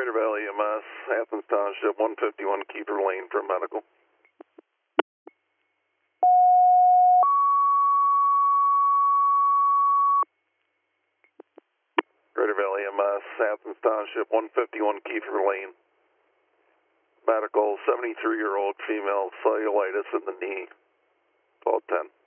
Greater Valley EMS, Athens Township, 151 Kiefer Lane for medical. Greater Valley EMS, Athens Township, 151 Kiefer Lane. Medical, 73-year-old female, cellulitis in the knee, 1210.